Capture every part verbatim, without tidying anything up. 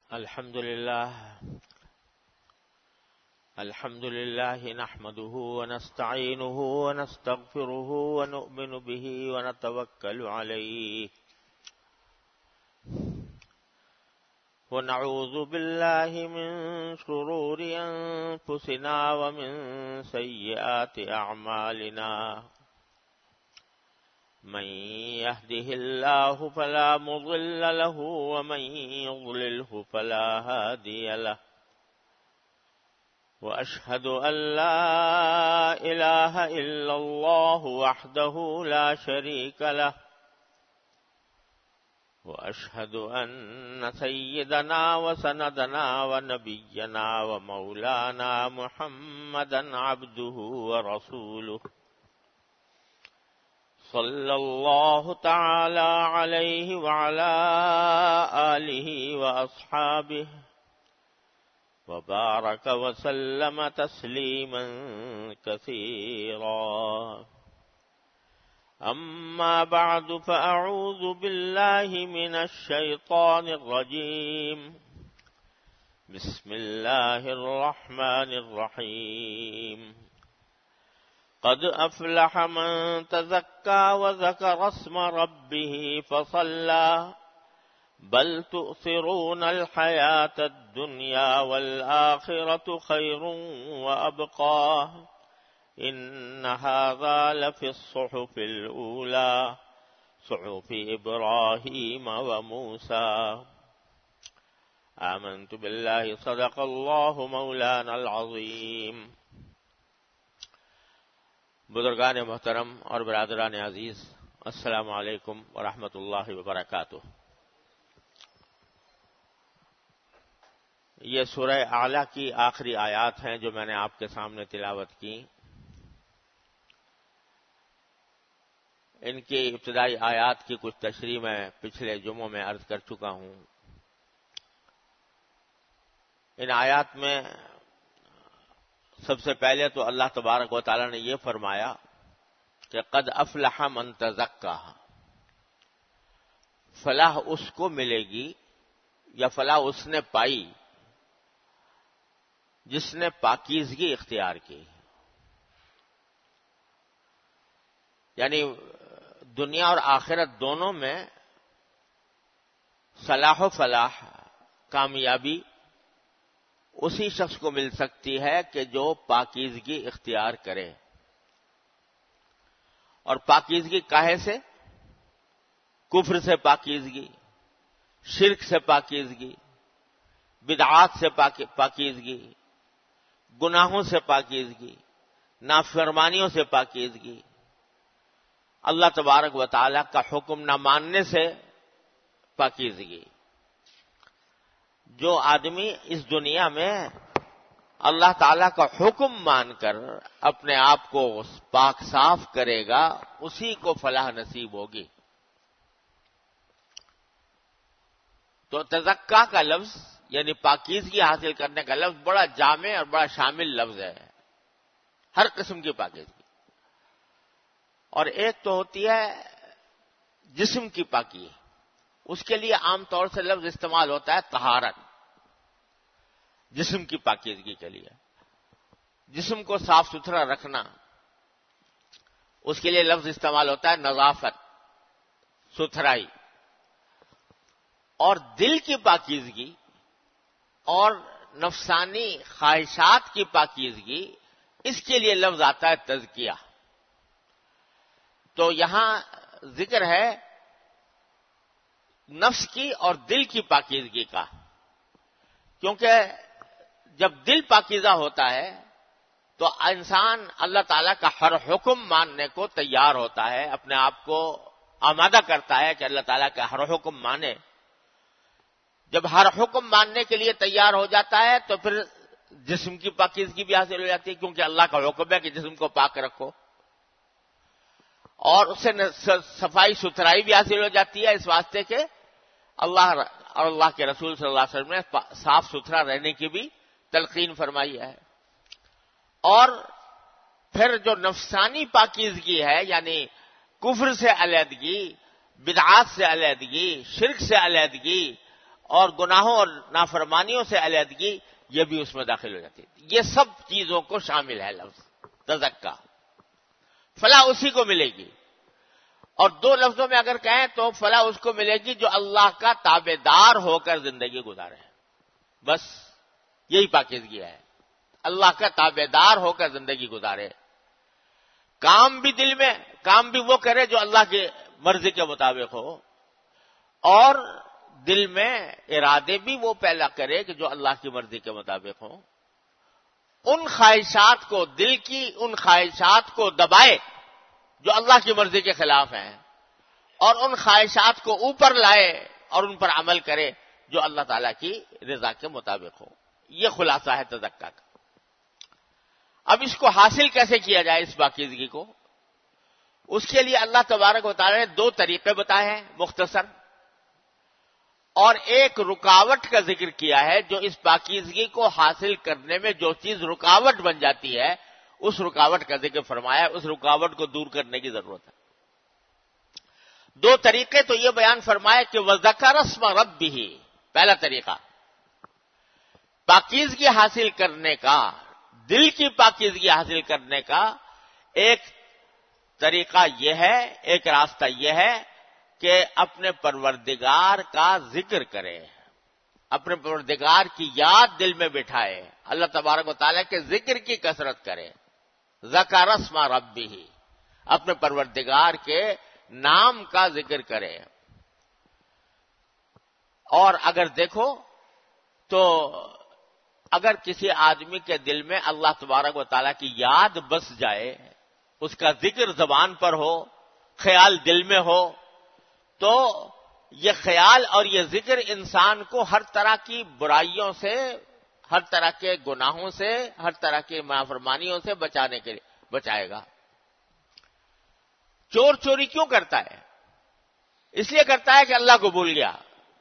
الحمد لله الحمد لله نحمده ونستعينه ونستغفره ونؤمن به ونتوكل عليه ونعوذ بالله من شرور أنفسنا ومن سيئات أعمالنا من يهده الله فلا مضل له ومن يضلله فلا هادي له وأشهد أن لا إله إلا الله وحده لا شريك له وأشهد أن سيدنا وسندنا ونبينا ومولانا محمدا عبده ورسوله صلى الله تعالى عليه وعلى آله وأصحابه وبارك وسلم تسليما كثيرا أما بعد فأعوذ بالله من الشيطان الرجيم بسم الله الرحمن الرحيم قد أفلح من تزكى وذكر اسم ربه فصلى بل تؤثرون الحياة الدنيا والآخرة خير وأبقى إن هذا لفي الصحف الأولى صحف إبراهيم وموسى آمنت بالله صدق الله مولانا العظيم. بزرگان محترم اور برادران عزیز، السلام علیکم ورحمۃ اللہ وبرکاتہ. یہ سورہ اعلیٰ کی آخری آیات ہیں جو میں نے آپ کے سامنے تلاوت کی. ان کی ابتدائی آیات کی کچھ تشریح میں پچھلے جمعوں میں عرض کر چکا ہوں. ان آیات میں سب سے پہلے تو اللہ تبارک و تعالی نے یہ فرمایا کہ قد افلح من تزکا، فلاح اس کو ملے گی یا فلاح اس نے پائی جس نے پاکیزگی اختیار کی. یعنی دنیا اور آخرت دونوں میں صلاح و فلاح، کامیابی اسی شخص کو مل سکتی ہے کہ جو پاکیزگی اختیار کرے. اور پاکیزگی کاہے سے؟ کفر سے پاکیزگی، شرک سے پاکیزگی، بدعات سے پاکیزگی، گناہوں سے پاکیزگی، نافرمانیوں سے پاکیزگی، اللہ تبارک و تعالی کا حکم نہ ماننے سے پاکیزگی. جو آدمی اس دنیا میں اللہ تعالی کا حکم مان کر اپنے آپ کو پاک صاف کرے گا اسی کو فلاح نصیب ہوگی. تو تزکا کا لفظ یعنی پاکیزگی حاصل کرنے کا لفظ بڑا جامع اور بڑا شامل لفظ ہے، ہر قسم کی پاکیزگی. اور ایک تو ہوتی ہے جسم کی پاکی، اس کے لیے عام طور سے لفظ استعمال ہوتا ہے طہارت. جسم کی پاکیزگی کے لیے جسم کو صاف ستھرا رکھنا، اس کے لیے لفظ استعمال ہوتا ہے نظافت، ستھرائی. اور دل کی پاکیزگی اور نفسانی خواہشات کی پاکیزگی، اس کے لیے لفظ آتا ہے تزکیہ. تو یہاں ذکر ہے نفس کی اور دل کی پاکیزگی کا، کیونکہ جب دل پاکیزہ ہوتا ہے تو انسان اللہ تعالیٰ کا ہر حکم ماننے کو تیار ہوتا ہے، اپنے آپ کو آمادہ کرتا ہے کہ اللہ تعالیٰ کا ہر حکم مانے. جب ہر حکم ماننے کے لیے تیار ہو جاتا ہے تو پھر جسم کی پاکیزگی بھی حاصل ہو جاتی ہے، کیونکہ اللہ کا حکم ہے کہ جسم کو پاک رکھو، اور اس سے صفائی ستھرائی بھی حاصل ہو جاتی ہے، اس واسطے کہ اللہ اور اللہ کے رسول صلی اللہ علیہ وسلم نے صاف ستھرا رہنے کی بھی تلقین فرمائی ہے. اور پھر جو نفسانی پاکیزگی ہے یعنی کفر سے علیحدگی، بدعات سے علیحدگی، شرک سے علیحدگی اور گناہوں اور نافرمانیوں سے علیحدگی یہ بھی اس میں داخل ہو جاتی ہے. یہ سب چیزوں کو شامل ہے لفظ تزکا. فلاح اسی کو ملے گی. اور دو لفظوں میں اگر کہیں تو فلاح اس کو ملے گی جو اللہ کا تابع دار ہو کر زندگی گزارے. بس یہی پاکیزگی ہے, اللہ کا تابع دار ہو کر زندگی گزارے. کام بھی دل میں کام بھی وہ کرے جو اللہ کی مرضی کے مطابق ہو, اور دل میں ارادے بھی وہ پیدا کرے کہ جو اللہ کی مرضی کے مطابق ہوں. ان خواہشات کو, دل کی ان خواہشات کو دبائے جو اللہ کی مرضی کے خلاف ہیں, اور ان خواہشات کو اوپر لائے اور ان پر عمل کرے جو اللہ تعالیٰ کی رضا کے مطابق ہو. یہ خلاصہ ہے تزکا کا. اب اس کو حاصل کیسے کیا جائے اس پاکیزگی کو؟ اس کے لیے اللہ تبارک و تعالیٰ نے دو طریقے بتائے ہیں مختصر, اور ایک رکاوٹ کا ذکر کیا ہے جو اس پاکیزگی کو حاصل کرنے میں جو چیز رکاوٹ بن جاتی ہے اس رکاوٹ کا ذکر فرمایا. اس رکاوٹ کو دور کرنے کی ضرورت ہے. دو طریقے تو یہ بیان فرمائے کہ وَذَكَرَ اسْمَ رَبِّهِ, پہلا طریقہ پاکیزگی حاصل کرنے کا, دل کی پاکیزگی حاصل کرنے کا ایک طریقہ یہ ہے, ایک راستہ یہ ہے کہ اپنے پروردگار کا ذکر کرے, اپنے پروردگار کی یاد دل میں بٹھائے, اللہ تبارک و تعالیٰ کے ذکر کی کثرت کرے. ذکر اسم ربہ, اپنے پروردگار کے نام کا ذکر کرے. اور اگر دیکھو تو اگر کسی آدمی کے دل میں اللہ تبارک و تعالیٰ کی یاد بس جائے, اس کا ذکر زبان پر ہو, خیال دل میں ہو, تو یہ خیال اور یہ ذکر انسان کو ہر طرح کی برائیوں سے, ہر طرح کے گناہوں سے, ہر طرح کی نافرمانیوں سے بچانے کے لیے بچائے گا. چور چوری کیوں کرتا ہے؟ اس لیے کرتا ہے کہ اللہ کو بھول گیا.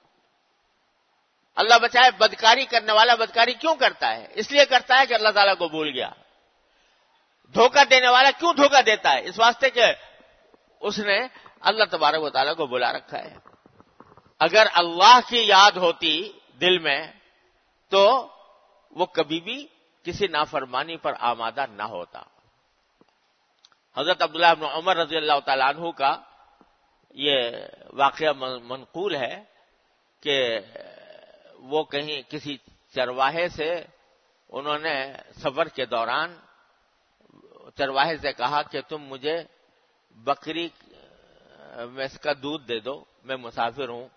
اللہ بچائے. بدکاری کرنے والا بدکاری کیوں کرتا ہے؟ اس لیے کرتا ہے کہ اللہ تعالیٰ کو بھول گیا. دھوکہ دینے والا کیوں دھوکہ دیتا ہے؟ اس واسطے کہ اس نے اللہ تبارک و تعالیٰ کو بلا رکھا ہے. اگر اللہ کی یاد ہوتی دل میں تو وہ کبھی بھی کسی نافرمانی پر آمادہ نہ ہوتا. حضرت عبداللہ بن عمر رضی اللہ تعالیٰ عنہ کا یہ واقعہ منقول ہے کہ وہ کہیں کسی چرواہے سے, انہوں نے سفر کے دوران چرواہے سے کہا کہ تم مجھے بکری میں اس کا دودھ دے دو, میں مسافر ہوں.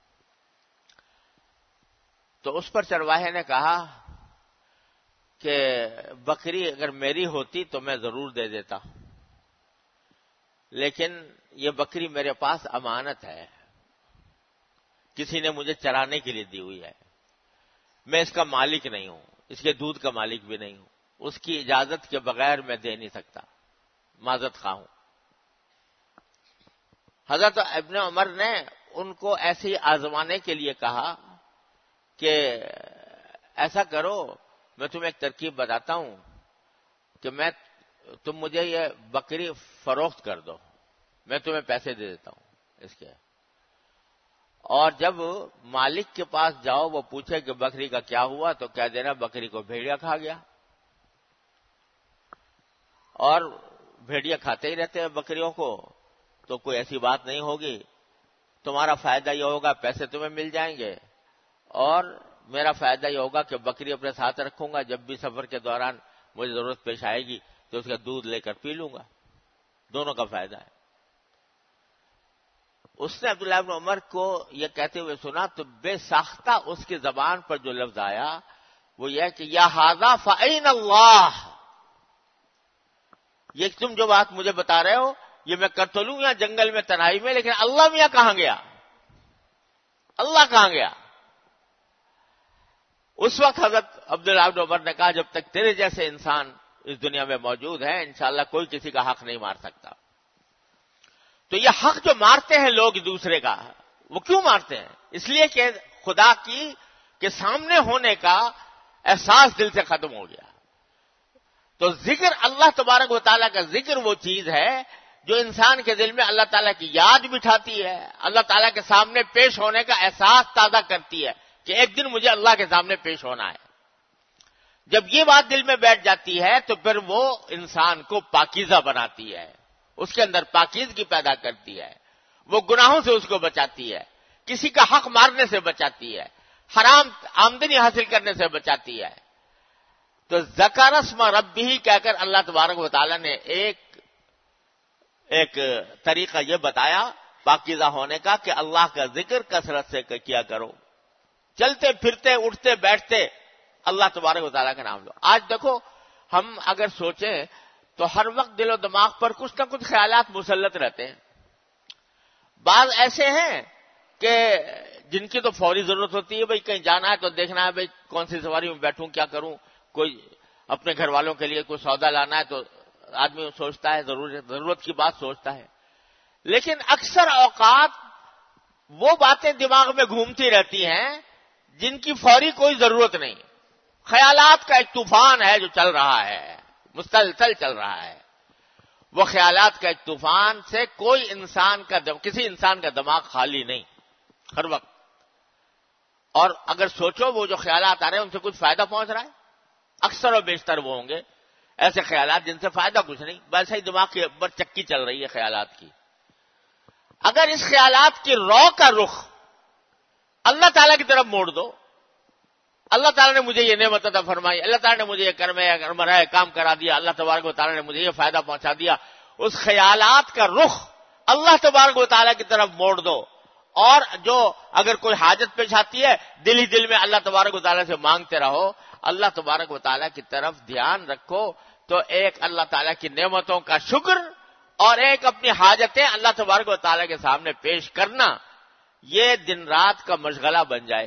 تو اس پر چرواہے نے کہا کہ بکری اگر میری ہوتی تو میں ضرور دے دیتا, لیکن یہ بکری میرے پاس امانت ہے, کسی نے مجھے چرانے کے لیے دی ہوئی ہے, میں اس کا مالک نہیں ہوں, اس کے دودھ کا مالک بھی نہیں ہوں, اس کی اجازت کے بغیر میں دے نہیں سکتا, معذرت خواہ ہوں. حضرت ابن عمر نے ان کو ایسے ہی آزمانے کے لیے کہا کہ ایسا کرو, میں تمہیں ایک ترکیب بتاتا ہوں کہ میں تم مجھے یہ بکری فروخت کر دو, میں تمہیں پیسے دے دیتا ہوں اس کے, اور جب مالک کے پاس جاؤ وہ پوچھے کہ بکری کا کیا ہوا تو کہہ دینا بکری کو بھیڑیا کھا گیا. اور بھیڑیا کھاتے ہی رہتے ہیں بکریوں کو, تو کوئی ایسی بات نہیں ہوگی, تمہارا فائدہ یہ ہوگا پیسے تمہیں مل جائیں گے, اور میرا فائدہ یہ ہوگا کہ بکری اپنے ساتھ رکھوں گا, جب بھی سفر کے دوران مجھے ضرورت پیش آئے گی تو اس کا دودھ لے کر پی لوں گا, دونوں کا فائدہ ہے. اس نے عبداللہ بن عمر کو یہ کہتے ہوئے سنا تو بے ساختہ اس کی زبان پر جو لفظ آیا وہ یہ کہ یا ھذا فأین اللہ, یہ تم جو بات مجھے بتا رہے ہو یہ میں کر تو لوں یا جنگل میں تنہائی میں, لیکن اللہ میاں کہاں گیا, اللہ کہاں گیا؟ اس وقت حضرت عبداللہ بن عمر نے کہا جب تک تیرے جیسے انسان اس دنیا میں موجود ہیں انشاءاللہ کوئی کسی کا حق نہیں مار سکتا. تو یہ حق جو مارتے ہیں لوگ دوسرے کا, وہ کیوں مارتے ہیں؟ اس لیے کہ خدا کی کے سامنے ہونے کا احساس دل سے ختم ہو گیا. تو ذکر اللہ تبارک و تعالیٰ کا ذکر وہ چیز ہے جو انسان کے دل میں اللہ تعالیٰ کی یاد بٹھاتی ہے، اللہ تعالیٰ کے سامنے پیش ہونے کا احساس تازہ کرتی ہے کہ ایک دن مجھے اللہ کے سامنے پیش ہونا ہے۔ جب یہ بات دل میں بیٹھ جاتی ہے تو پھر وہ انسان کو پاکیزہ بناتی ہے، اس کے اندر پاکیزگی پیدا کرتی ہے، وہ گناہوں سے اس کو بچاتی ہے، کسی کا حق مارنے سے بچاتی ہے، حرام آمدنی حاصل کرنے سے بچاتی ہے۔ تو ذکر اسم ربہ کہہ کر اللہ تبارک و تعالیٰ نے ایک ایک طریقہ یہ بتایا پاکیزہ ہونے کا کہ اللہ کا ذکر کثرت سے کیا کرو، چلتے پھرتے اٹھتے بیٹھتے اللہ تبارک و تعالیٰ کا نام لو۔ آج دیکھو ہم اگر سوچیں تو ہر وقت دل و دماغ پر کچھ نہ کچھ خیالات مسلط رہتے ہیں۔ بعض ایسے ہیں کہ جن کی تو فوری ضرورت ہوتی ہے، بھئی کہیں جانا ہے تو دیکھنا ہے بھئی کون سی سواری میں بیٹھوں، کیا کروں، کوئی اپنے گھر والوں کے لیے کوئی سودا لانا ہے تو آدمی سوچتا ہے، ضرورت ضرورت کی بات سوچتا ہے۔ لیکن اکثر اوقات وہ باتیں دماغ میں گھومتی رہتی ہیں جن کی فوری کوئی ضرورت نہیں۔ خیالات کا ایک طوفان ہے جو چل رہا ہے، مسلسل چل رہا ہے۔ وہ خیالات کا ایک طوفان سے کوئی انسان کا دم... کسی انسان کا دماغ خالی نہیں ہر وقت۔ اور اگر سوچو وہ جو خیالات آ رہے ہیں ان سے کچھ فائدہ پہنچ رہا ہے؟ اکثر و بیشتر وہ ہوں گے ایسے خیالات جن سے فائدہ کچھ نہیں، ویسے ہی دماغ کے اوپر چکی چل رہی ہے خیالات کی۔ اگر اس خیالات کی رو کا رخ اللہ تعالیٰ کی طرف موڑ دو، اللہ تعالیٰ نے مجھے یہ نعمت عطا فرمائی، اللہ تعالیٰ نے مجھے یہ کرم ہے کام کرا دیا، اللہ تبارک و تعالیٰ نے مجھے یہ فائدہ پہنچا دیا، اس خیالات کا رخ اللہ تبارک و تعالیٰ کی طرف موڑ دو، اور جو اگر کوئی حاجت پیش آتی ہے دل ہی دل میں اللہ تبارک و تعالیٰ سے مانگتے رہو، اللہ تبارک و تعالیٰ کی طرف دھیان رکھو، تو ایک اللہ تعالیٰ کی نعمتوں کا شکر اور ایک اپنی حاجتیں اللہ تبارک و تعالیٰ کے سامنے پیش کرنا، یہ دن رات کا مشغلہ بن جائے،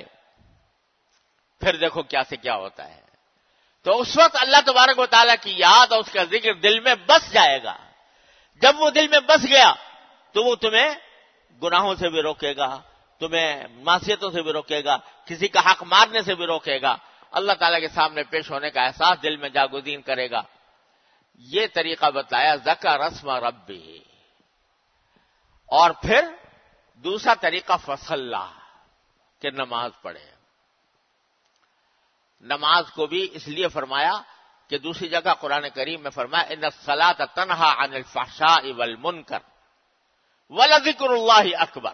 پھر دیکھو کیا سے کیا ہوتا ہے۔ تو اس وقت اللہ تبارک و تعالیٰ کی یاد اور اس کا ذکر دل میں بس جائے گا۔ جب وہ دل میں بس گیا تو وہ تمہیں گناہوں سے بھی روکے گا، تمہیں معصیتوں سے بھی روکے گا، کسی کا حق مارنے سے بھی روکے گا، اللہ تعالیٰ کے سامنے پیش ہونے کا احساس دل میں جاگزین کرے گا۔ یہ طریقہ بتایا ذکر اسم ربہ۔ اور پھر دوسرا طریقہ فصلی، کہ نماز پڑھے۔ نماز کو بھی اس لیے فرمایا کہ دوسری جگہ قرآن کریم میں فرمایا ان الصلاۃ تنہی عن الفحشاء والمنکر ولذکر اللہ اکبر،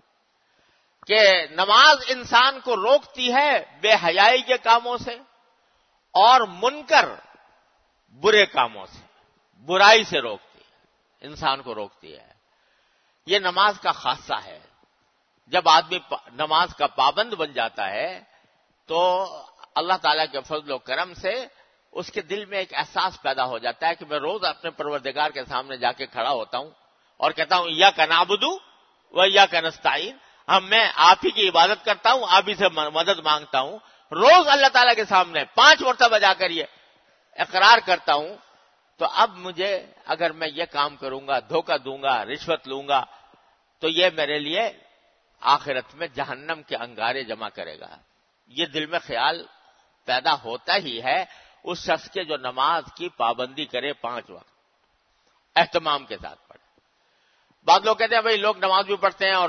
کہ نماز انسان کو روکتی ہے بے حیائی کے کاموں سے اور منکر برے کاموں سے، برائی سے روکتی ہے، انسان کو روکتی ہے۔ یہ نماز کا خاصہ ہے۔ جب آدمی نماز کا پابند بن جاتا ہے تو اللہ تعالیٰ کے فضل و کرم سے اس کے دل میں ایک احساس پیدا ہو جاتا ہے کہ میں روز اپنے پروردگار کے سامنے جا کے کھڑا ہوتا ہوں اور کہتا ہوں ایاک نعبد و ایاک نستعین، ہم میں آپ ہی کی عبادت کرتا ہوں، آپ ہی سے مدد مانگتا ہوں۔ روز اللہ تعالیٰ کے سامنے پانچ مرتبہ جا کر یہ اقرار کرتا ہوں، تو اب مجھے اگر میں یہ کام کروں گا، دھوکہ دوں گا، رشوت لوں گا، تو یہ میرے لیے آخرت میں جہنم کے انگارے جمع کرے گا۔ یہ دل میں خیال پیدا ہوتا ہی ہے اس شخص کے جو نماز کی پابندی کرے، پانچ وقت اہتمام کے ساتھ پڑھے۔ بعض لوگ کہتے ہیں بھائی لوگ نماز بھی پڑھتے ہیں اور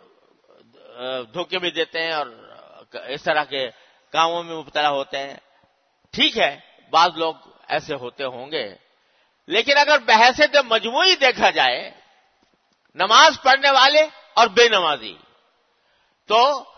دھوکے بھی دیتے ہیں اور اس طرح کے کاموں میں مبتلا ہوتے ہیں، ٹھیک ہے بعض لوگ ایسے ہوتے ہوں گے، لیکن اگر بحیثیت مجموعی دیکھا جائے نماز پڑھنے والے اور بے نمازی، تو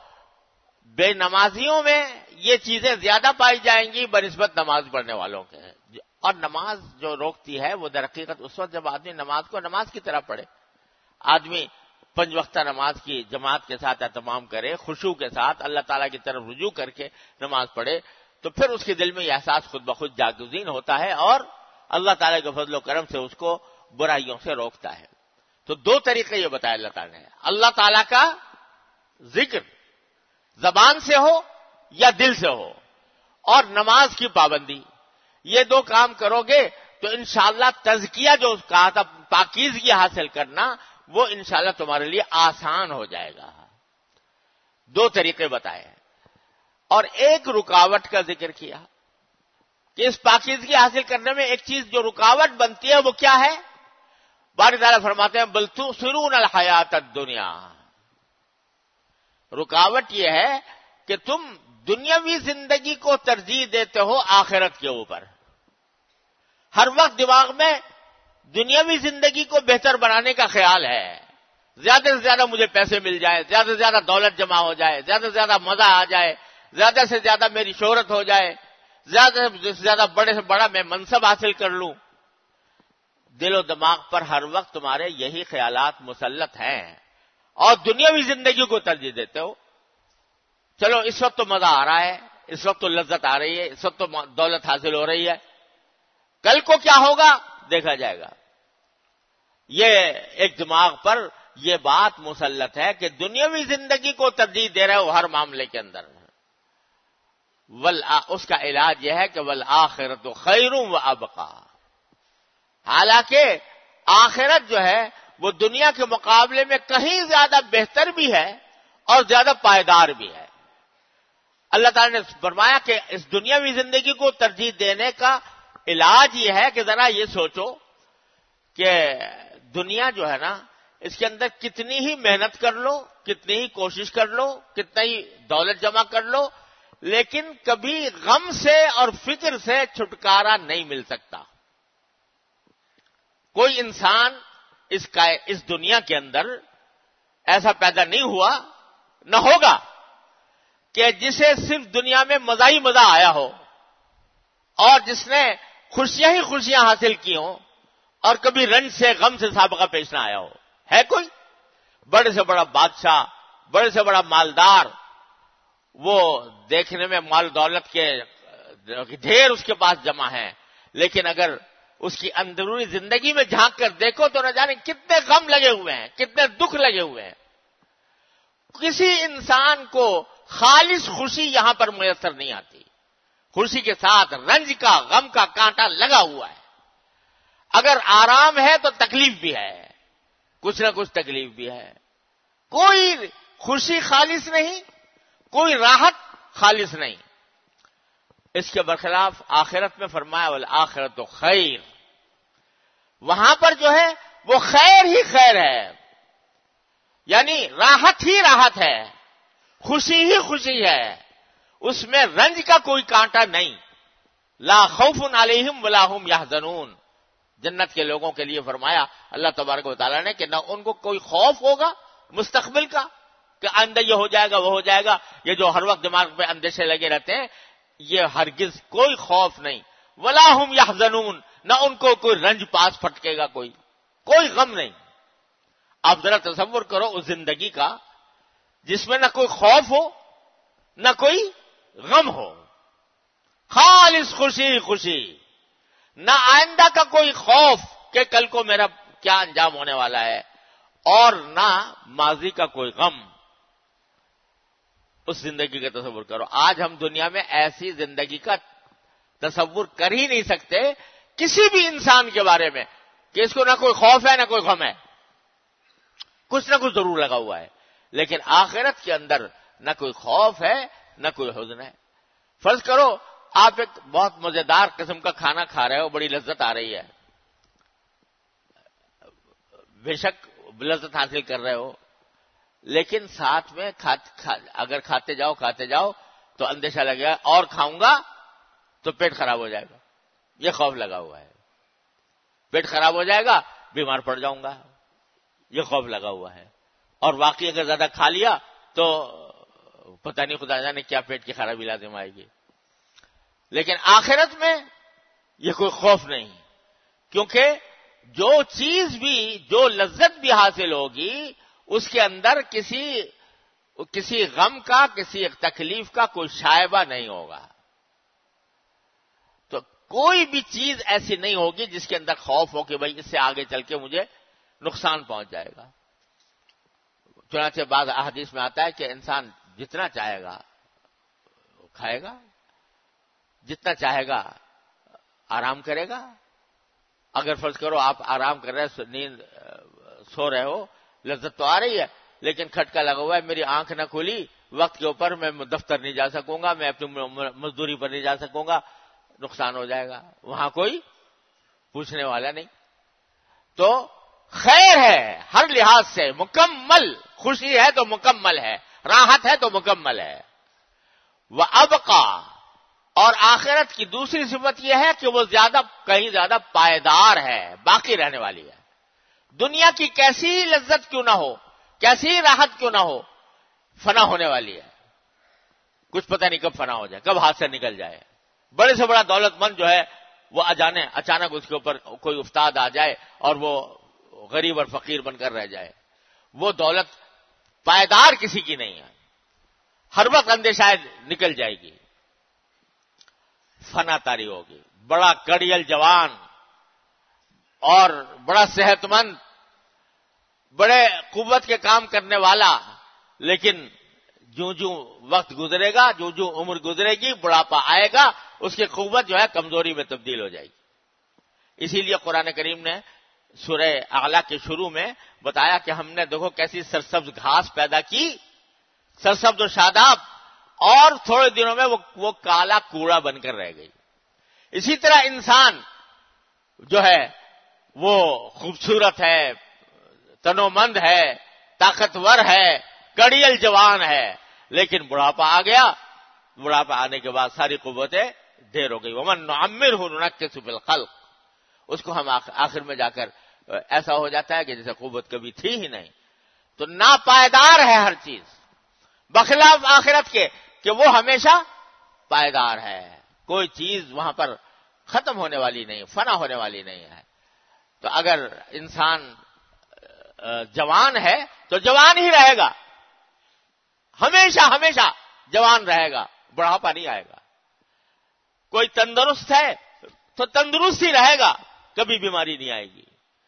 بے نمازیوں میں یہ چیزیں زیادہ پائی جائیں گی بنسبت نماز پڑھنے والوں کے، اور نماز جو روکتی ہے وہ در حقیقت اس وقت جب آدمی نماز کو نماز کی طرح پڑھے، آدمی پنج وقتہ نماز کی جماعت کے ساتھ اہتمام کرے، خشوع کے ساتھ اللہ تعالیٰ کی طرف رجوع کر کے نماز پڑھے، تو پھر اس کے دل میں یہ احساس خود بخود جاگزین ہوتا ہے اور اللہ تعالیٰ کے فضل و کرم سے اس کو برائیوں سے روکتا ہے۔ تو دو طریقے یہ بتایا اللہ تعالیٰ نے، اللہ تعالیٰ کا ذکر زبان سے ہو یا دل سے ہو، اور نماز کی پابندی، یہ دو کام کرو گے تو انشاءاللہ تزکیہ جو کہا تھا پاکیزگی حاصل کرنا، وہ انشاءاللہ تمہارے لیے آسان ہو جائے گا۔ دو طریقے بتائے اور ایک رکاوٹ کا ذکر کیا کہ اس پاکیزگی حاصل کرنے میں ایک چیز جو رکاوٹ بنتی ہے وہ کیا ہے؟ باری تعالیٰ فرماتے ہیں بل تؤثرون الحیات الدنیا، رکاوٹ یہ ہے کہ تم دنیاوی زندگی کو ترجیح دیتے ہو آخرت کے اوپر. ہر وقت دماغ میں دنیاوی زندگی کو بہتر بنانے کا خیال ہے، زیادہ سے زیادہ مجھے پیسے مل جائے، زیادہ سے زیادہ دولت جمع ہو جائے، زیادہ سے زیادہ مزہ آ جائے، زیادہ سے زیادہ میری شہرت ہو جائے، زیادہ سے زیادہ بڑے سے بڑا میں منصب حاصل کر لوں. دل و دماغ پر ہر وقت تمہارے یہی خیالات مسلط ہیں اور دنیاوی زندگی کو ترجیح دیتے ہو. چلو اس وقت تو مزہ آ رہا ہے، اس وقت تو لذت آ رہی ہے، اس وقت تو دولت حاصل ہو رہی ہے، کل کو کیا ہوگا دیکھا جائے گا. یہ ایک دماغ پر یہ بات مسلط ہے کہ دنیاوی زندگی کو ترجیح دے رہے ہو ہر معاملے کے اندر. اس کا علاج یہ ہے کہ والآخرۃ خیر و ابقی، حالانکہ آخرت جو ہے وہ دنیا کے مقابلے میں کہیں زیادہ بہتر بھی ہے اور زیادہ پائیدار بھی ہے. اللہ تعالی نے فرمایا کہ اس دنیاوی زندگی کو ترجیح دینے کا علاج یہ ہے کہ ذرا یہ سوچو کہ دنیا جو ہے نا اس کے اندر کتنی ہی محنت کر لو، کتنی ہی کوشش کر لو، کتنا ہی دولت جمع کر لو، لیکن کبھی غم سے اور فکر سے چھٹکارا نہیں مل سکتا. کوئی انسان اس کا اس دنیا کے اندر ایسا پیدا نہیں ہوا نہ ہوگا کہ جسے صرف دنیا میں مزہ ہی مزہ آیا ہو اور جس نے خوشیاں ہی خوشیاں حاصل کی ہوں اور کبھی رنج سے غم سے سابقہ پیش نہ آیا ہو. ہے کوئی؟ بڑے سے بڑا بادشاہ، بڑے سے بڑا مالدار، وہ دیکھنے میں مال دولت کے ڈھیر اس کے پاس جمع ہیں، لیکن اگر اس کی اندرونی زندگی میں جھانک کر دیکھو تو نہ جانے کتنے غم لگے ہوئے ہیں، کتنے دکھ لگے ہوئے ہیں. کسی انسان کو خالص خوشی یہاں پر میسر نہیں آتی. خوشی کے ساتھ رنج کا، غم کا کانٹا لگا ہوا ہے. اگر آرام ہے تو تکلیف بھی ہے، کچھ نہ کچھ تکلیف بھی ہے. کوئی خوشی خالص نہیں، کوئی راحت خالص نہیں. اس کے برخلاف آخرت میں فرمایا والآخرۃ خیر، وہاں پر جو ہے وہ خیر ہی خیر ہے، یعنی راحت ہی راحت ہے، خوشی ہی خوشی ہے، اس میں رنج کا کوئی کانٹا نہیں. لا خوف علیہم ولا هم یحزنون، جنت کے لوگوں کے لیے فرمایا اللہ تبارک و تعالیٰ نے کہ نہ ان کو کوئی خوف ہوگا مستقبل کا کہ آئندہ یہ ہو جائے گا وہ ہو جائے گا. یہ جو ہر وقت دماغ پہ اندیشے لگے رہتے ہیں یہ ہرگز کوئی خوف نہیں. ولا هم یحزنون، نہ ان کو کوئی رنج پاس پھٹکے گا، کوئی کوئی غم نہیں. آپ ذرا تصور کرو اس زندگی کا جس میں نہ کوئی خوف ہو نہ کوئی غم ہو، خالص خوشی خوشی، نہ آئندہ کا کوئی خوف کہ کل کو میرا کیا انجام ہونے والا ہے، اور نہ ماضی کا کوئی غم. اس زندگی کا تصور کرو. آج ہم دنیا میں ایسی زندگی کا تصور کر ہی نہیں سکتے کسی بھی انسان کے بارے میں کہ اس کو نہ کوئی خوف ہے نہ کوئی غم ہے، کچھ نہ کچھ ضرور لگا ہوا ہے. لیکن آخرت کے اندر نہ کوئی خوف ہے نہ کوئی حزن ہے. فرض کرو آپ ایک بہت مزیدار قسم کا کھانا کھا رہے ہو، بڑی لذت آ رہی ہے، بے شک لذت حاصل کر رہے ہو، لیکن ساتھ میں کھا, کھا, اگر کھاتے جاؤ کھاتے جاؤ تو اندیشہ لگے گا اور کھاؤں گا تو پیٹ خراب ہو جائے گا. یہ خوف لگا ہوا ہے. پیٹ خراب ہو جائے گا، بیمار پڑ جاؤں گا، یہ خوف لگا ہوا ہے. اور واقعی اگر زیادہ کھا لیا تو پتہ نہیں خدا جانے کیا پیٹ کی خرابی لازم آئے گی. لیکن آخرت میں یہ کوئی خوف نہیں، کیونکہ جو چیز بھی، جو لذت بھی حاصل ہوگی اس کے اندر کسی کسی غم کا، کسی تکلیف کا کوئی شائبہ نہیں ہوگا. تو کوئی بھی چیز ایسی نہیں ہوگی جس کے اندر خوف ہو کہ بھئی اس سے آگے چل کے مجھے نقصان پہنچ جائے گا. چنانچہ بعض احادیث میں آتا ہے کہ انسان جتنا چاہے گا کھائے گا، جتنا چاہے گا آرام کرے گا. اگر فرض کرو آپ آرام کر رہے ہیں، نیند سو رہے ہو، لذت تو آ رہی ہے لیکن کھٹکا لگا ہوا ہے، میری آنکھ نہ کھلی، وقت کے اوپر میں دفتر نہیں جا سکوں گا، میں اپنی مزدوری پر نہیں جا سکوں گا، نقصان ہو جائے گا. وہاں کوئی پوچھنے والا نہیں. تو خیر ہے ہر لحاظ سے، مکمل خوشی ہے تو مکمل ہے، راحت ہے تو مکمل ہے۔ وَأَبْقَى، اور آخرت کی دوسری صفت یہ ہے کہ وہ زیادہ کہیں زیادہ پائیدار ہے، باقی رہنے والی ہے۔ دنیا کی کیسی لذت کیوں نہ ہو، کیسی راحت کیوں نہ ہو، فنا ہونے والی ہے، کچھ پتہ نہیں کب فنا ہو جائے، کب ہاتھ سے نکل جائے۔ بڑے سے بڑا دولت مند جو ہے وہ اجانے اچانک اس کے اوپر کوئی افتاد آ جائے اور وہ غریب اور فقیر بن کر رہ جائے، وہ دولت پائیدار کسی کی نہیں ہے، ہر وقت اندیشہ نکل جائے گی، فنا تاری ہوگی۔ بڑا کڑیل جوان اور بڑا صحت مند، بڑے قوت کے کام کرنے والا، لیکن جو جو وقت گزرے گا، جو جو عمر گزرے گی، بڑھاپا آئے گا، اس کی قوت جو ہے کمزوری میں تبدیل ہو جائے گی۔ اسی لیے قرآن کریم نے سورہ اعلیٰ کے شروع میں بتایا کہ ہم نے دیکھو کیسی سرسبز گھاس پیدا کی، سرسبز و شاداب، اور تھوڑے دنوں میں وہ وہ کالا کوڑا بن کر رہ گئی۔ اسی طرح انسان جو ہے وہ خوبصورت ہے، تنومند ہے، طاقتور ہے، کڑیل جوان ہے، لیکن بڑھاپا آ گیا، بڑھاپا آنے کے بعد ساری قوتیں ڈھیر ہو گئی۔ ومن نعمرہ ننکسہ فی الخلق، اس کو ہم آخر میں جا کر ایسا ہو جاتا ہے کہ جیسے قوت کبھی تھی ہی نہیں۔ تو ناپائیدار ہے ہر چیز، بخلاف آخرت کے کہ وہ ہمیشہ پائیدار ہے، کوئی چیز وہاں پر ختم ہونے والی نہیں، فنا ہونے والی نہیں ہے۔ تو اگر انسان جوان ہے تو جوان ہی رہے گا، ہمیشہ ہمیشہ جوان رہے گا، بڑھاپا نہیں آئے گا۔ کوئی تندرست ہے تو تندرست ہی رہے گا، کبھی بیماری نہیں آئے گی۔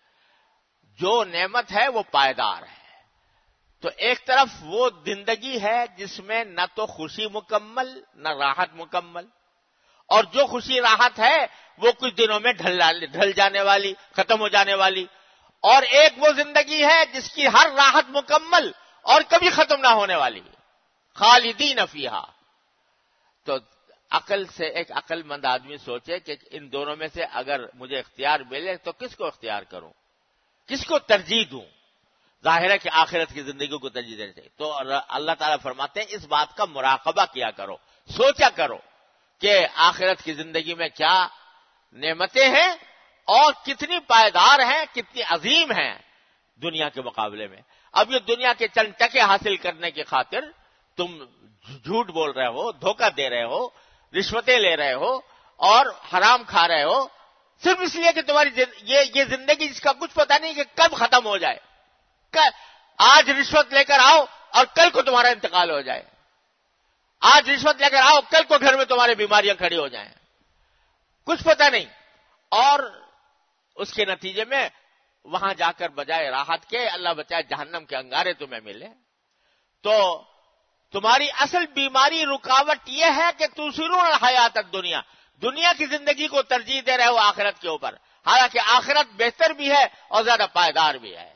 جو نعمت ہے وہ پائیدار ہے۔ تو ایک طرف وہ زندگی ہے جس میں نہ تو خوشی مکمل نہ راحت مکمل، اور جو خوشی راحت ہے وہ کچھ دنوں میں ڈھل ڈھل جانے والی، ختم ہو جانے والی، اور ایک وہ زندگی ہے جس کی ہر راحت مکمل اور کبھی ختم نہ ہونے والی، خالدین فیہا۔ تو عقل سے ایک عقل مند آدمی سوچے کہ ان دونوں میں سے اگر مجھے اختیار ملے تو کس کو اختیار کروں، کس کو ترجیح دوں؟ ظاہر ہے کہ آخرت کی زندگی کو ترجیح دینی چاہیے۔ تو اللہ تعالیٰ فرماتے ہیں اس بات کا مراقبہ کیا کرو، سوچا کرو کہ آخرت کی زندگی میں کیا نعمتیں ہیں اور کتنی پائیدار ہیں، کتنی عظیم ہیں دنیا کے مقابلے میں۔ اب یہ دنیا کے چند ٹکے حاصل کرنے کی خاطر تم جھوٹ بول رہے ہو، دھوکہ دے رہے ہو، رشوتیں لے رہے ہو اور حرام کھا رہے ہو، صرف اس لیے کہ تمہاری یہ یہ زندگی جس کا کچھ پتہ نہیں کہ کب ختم ہو جائے۔ آج رشوت لے کر آؤ اور کل کو تمہارا انتقال ہو جائے، آج رشوت لے کر آؤ کل کو گھر میں تمہاری بیماریاں کھڑی ہو جائیں، کچھ پتہ نہیں، اور اس کے نتیجے میں وہاں جا کر بجائے راحت کے اللہ بچائے جہنم کے انگارے تمہیں ملے۔ تو تمہاری اصل بیماری رکاوٹ یہ ہے کہ تُؤْثِرُونَ الْحَیَاةَ الدُّنْیَا، دنیا کی زندگی کو ترجیح دے رہے ہو آخرت کے اوپر، حالانکہ آخرت بہتر بھی ہے اور زیادہ پائیدار بھی ہے۔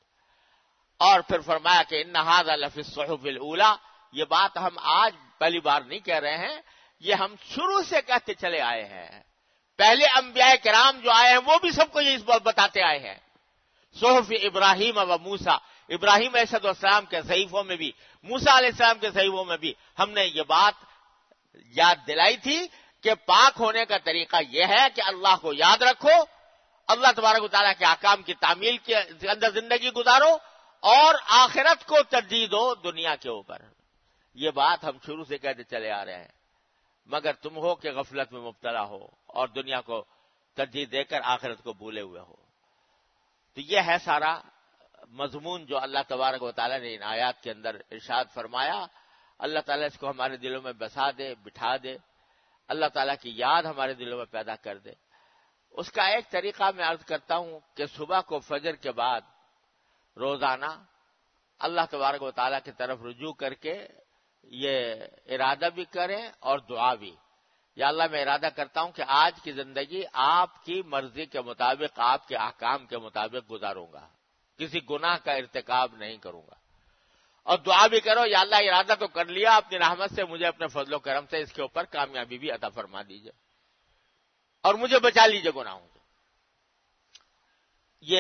اور پھر فرمایا کہ اِنَّ هَٰذَا لَفِي الصُّحُفِ الْأُولَىٰ، یہ بات ہم آج پہلی بار نہیں کہہ رہے ہیں، یہ ہم شروع سے کہتے چلے آئے ہیں۔ پہلے انبیاء کرام جو آئے ہیں وہ بھی سب کو یہ اس بات بتاتے آئے ہیں۔ صحف ابراہیم و موسیٰ، ابراہیم علیہ السلام کے صحیفوں میں بھی، موسیٰ علیہ السلام کے صحیفوں میں بھی ہم نے یہ بات یاد دلائی تھی کہ پاک ہونے کا طریقہ یہ ہے کہ اللہ کو یاد رکھو، اللہ تبارک و تعالیٰ کے احکام کی تعمیل کے اندر زندگی گزارو، اور آخرت کو ترجیح دو دنیا کے اوپر۔ یہ بات ہم شروع سے کہتے چلے آ رہے ہیں، مگر تم ہو کہ غفلت میں مبتلا ہو اور دنیا کو ترجیح دے کر آخرت کو بھولے ہوئے ہو۔ تو یہ ہے سارا مضمون جو اللہ تبارک و تعالیٰ نے ان آیات کے اندر ارشاد فرمایا۔ اللہ تعالیٰ اس کو ہمارے دلوں میں بسا دے، بٹھا دے، اللہ تعالیٰ کی یاد ہمارے دلوں میں پیدا کر دے۔ اس کا ایک طریقہ میں عرض کرتا ہوں کہ صبح کو فجر کے بعد روزانہ اللہ تبارک و تعالیٰ کی طرف رجوع کر کے یہ ارادہ بھی کریں اور دعا بھی، یا اللہ میں ارادہ کرتا ہوں کہ آج کی زندگی آپ کی مرضی کے مطابق، آپ کے احکام کے مطابق گزاروں گا، کسی گناہ کا ارتکاب نہیں کروں گا۔ اور دعا بھی کرو، یا اللہ ارادہ تو کر لیا، اپنی رحمت سے مجھے اپنے فضل و کرم سے اس کے اوپر کامیابی بھی عطا فرما دیجئے اور مجھے بچا لیجئے گناہوں سے۔ یہ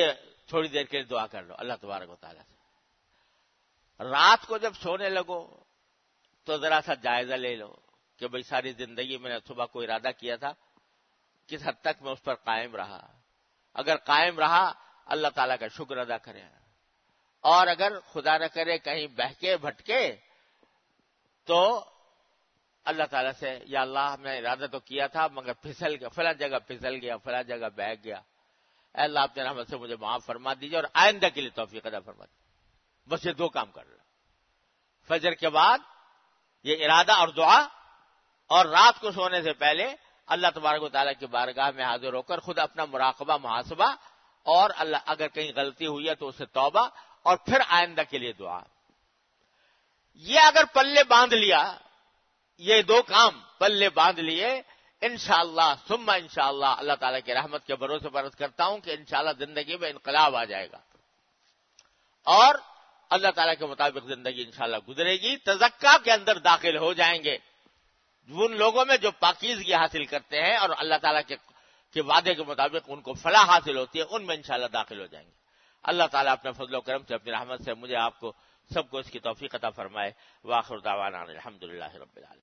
تھوڑی دیر کے لیے دعا کر لو اللہ تبارک و تعالیٰ سے۔ رات کو جب سونے لگو تو ذرا سا جائزہ لے لو کہ بھئی ساری زندگی میں نے صبح کو ارادہ کیا تھا، کس حد تک میں اس پر قائم رہا۔ اگر قائم رہا اللہ تعالیٰ کا شکر ادا کریں، اور اگر خدا نہ کرے کہیں بہکے بھٹکے تو اللہ تعالیٰ سے یا اللہ میں ارادہ تو کیا تھا مگر پھسل گیا، فلاں جگہ پھسل گیا، فلاں جگہ بہک گیا، اے اللہ اپنے رحمت سے مجھے معاف فرما دیجیے اور آئندہ کے لیے توفیق ادا فرما دیجیے۔ بس یہ دو کام کر لو، فجر کے بعد یہ ارادہ اور دعا، اور رات کو سونے سے پہلے اللہ تبارک و تعالیٰ کی بارگاہ میں حاضر ہو کر خود اپنا مراقبہ محاسبہ، اور اللہ اگر کہیں غلطی ہوئی ہے تو اسے توبہ، اور پھر آئندہ کے لیے دعا۔ یہ اگر پلے باندھ لیا، یہ دو کام پلے باندھ لیے، انشاءاللہ ثم انشاءاللہ اللہ تعالیٰ کی رحمت کے بھروسے پر عرض کرتا ہوں کہ انشاءاللہ زندگی میں انقلاب آ جائے گا، اور اللہ تعالیٰ کے مطابق زندگی انشاءاللہ گزرے گی۔ تزکا کے اندر داخل ہو جائیں گے ان لوگوں میں جو پاکیزگی حاصل کرتے ہیں اور اللہ تعالیٰ کے کے وعدے کے مطابق ان کو فلاح حاصل ہوتی ہے، ان میں انشاءاللہ داخل ہو جائیں گے۔ اللہ تعالیٰ اپنے فضل و کرم سے اپنی رحمت سے مجھے آپ کو سب کو اس کی توفیق عطا فرمائے۔ وآخر دعوانا الحمدللہ رب العالمین۔